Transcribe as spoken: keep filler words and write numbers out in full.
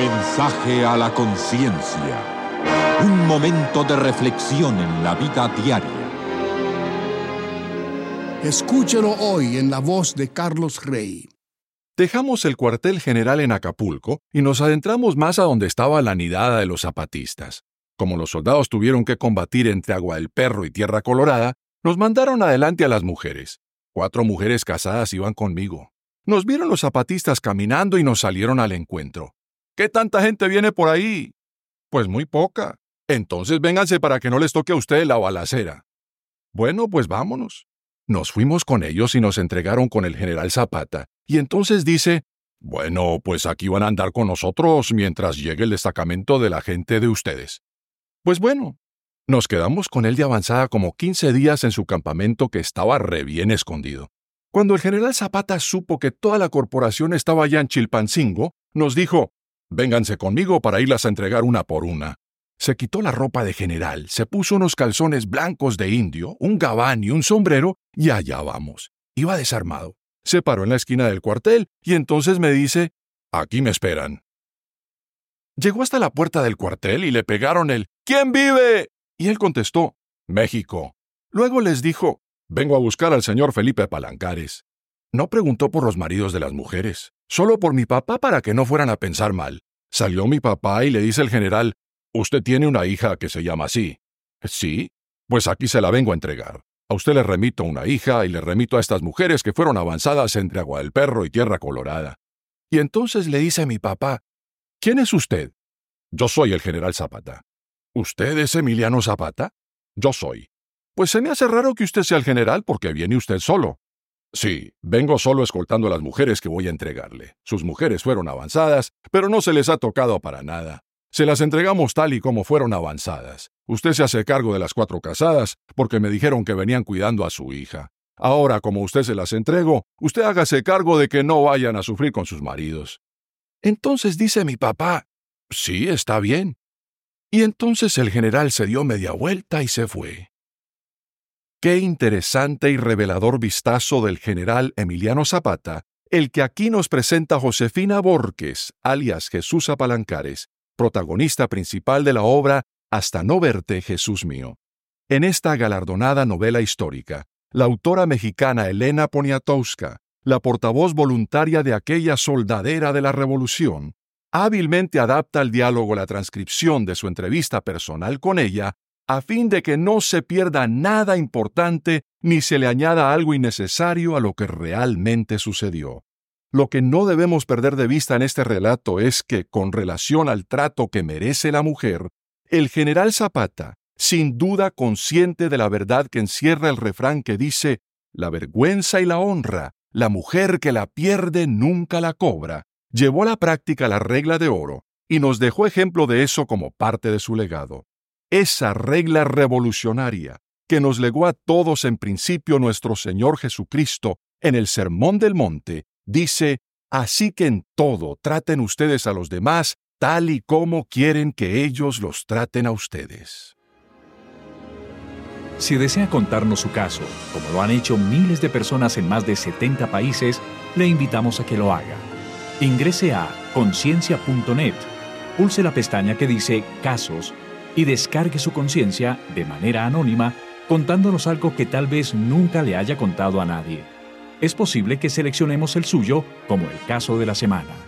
Mensaje a la conciencia. Un momento de reflexión en la vida diaria. Escúchelo hoy en la voz de Carlos Rey. Dejamos el cuartel general en Acapulco y nos adentramos más a donde estaba la nidada de los zapatistas. Como los soldados tuvieron que combatir entre Agua del Perro y Tierra Colorada, nos mandaron adelante a las mujeres. Cuatro mujeres casadas iban conmigo. Nos vieron los zapatistas caminando y nos salieron al encuentro. ¿Qué tanta gente viene por ahí? Pues muy poca. Entonces vénganse para que no les toque a ustedes la balacera. Bueno, pues vámonos. Nos fuimos con ellos y nos entregaron con el general Zapata. Y entonces dice, bueno, pues aquí van a andar con nosotros mientras llegue el destacamento de la gente de ustedes. Pues bueno, nos quedamos con él de avanzada como quince días en su campamento que estaba re bien escondido. Cuando el general Zapata supo que toda la corporación estaba allá en Chilpancingo, nos dijo, vénganse conmigo para irlas a entregar una por una. Se quitó la ropa de general, se puso unos calzones blancos de indio, un gabán y un sombrero, y allá vamos. Iba desarmado. Se paró en la esquina del cuartel y entonces me dice, aquí me esperan. Llegó hasta la puerta del cuartel y le pegaron el ¿quién vive? Y él contestó, México. Luego les dijo, vengo a buscar al señor Felipe Palancares. No preguntó por los maridos de las mujeres, solo por mi papá para que no fueran a pensar mal. Salió mi papá y le dice el general, usted tiene una hija que se llama así. Sí, pues aquí se la vengo a entregar. A usted le remito una hija y le remito a estas mujeres que fueron avanzadas entre Agua del Perro y Tierra Colorada. Y entonces le dice a mi papá, ¿quién es usted? Yo soy el general Zapata. ¿Usted es Emiliano Zapata? Yo soy. Pues se me hace raro que usted sea el general porque viene usted solo. Sí, vengo solo escoltando a las mujeres que voy a entregarle. Sus mujeres fueron avanzadas, pero no se les ha tocado para nada. Se las entregamos tal y como fueron avanzadas. Usted se hace cargo de las cuatro casadas porque me dijeron que venían cuidando a su hija. Ahora, como usted se las entrego, usted hágase cargo de que no vayan a sufrir con sus maridos. Entonces dice mi papá, sí, está bien. Y entonces el general se dio media vuelta y se fue. Qué interesante y revelador vistazo del general Emiliano Zapata, el que aquí nos presenta Josefina Borges, alias Jesús Apalancares, protagonista principal de la obra Hasta no verte, Jesús mío. En esta galardonada novela histórica, la autora mexicana Elena Poniatowska, la portavoz voluntaria de aquella soldadera de la Revolución, hábilmente adapta al diálogo la transcripción de su entrevista personal con ella a fin de que no se pierda nada importante ni se le añada algo innecesario a lo que realmente sucedió. Lo que no debemos perder de vista en este relato es que, con relación al trato que merece la mujer, el general Zapata, sin duda consciente de la verdad que encierra el refrán que dice, la vergüenza y la honra, la mujer que la pierde nunca la cobra, llevó a la práctica la regla de oro y nos dejó ejemplo de eso como parte de su legado. Esa regla revolucionaria que nos legó a todos en principio nuestro Señor Jesucristo en el Sermón del Monte, dice, así que en todo traten ustedes a los demás tal y como quieren que ellos los traten a ustedes. Si desea contarnos su caso, como lo han hecho miles de personas en más de setenta países, le invitamos a que lo haga. Ingrese a conciencia punto net, pulse la pestaña que dice Casos y descargue su conciencia de manera anónima contándonos algo que tal vez nunca le haya contado a nadie. Es posible que seleccionemos el suyo como el caso de la semana.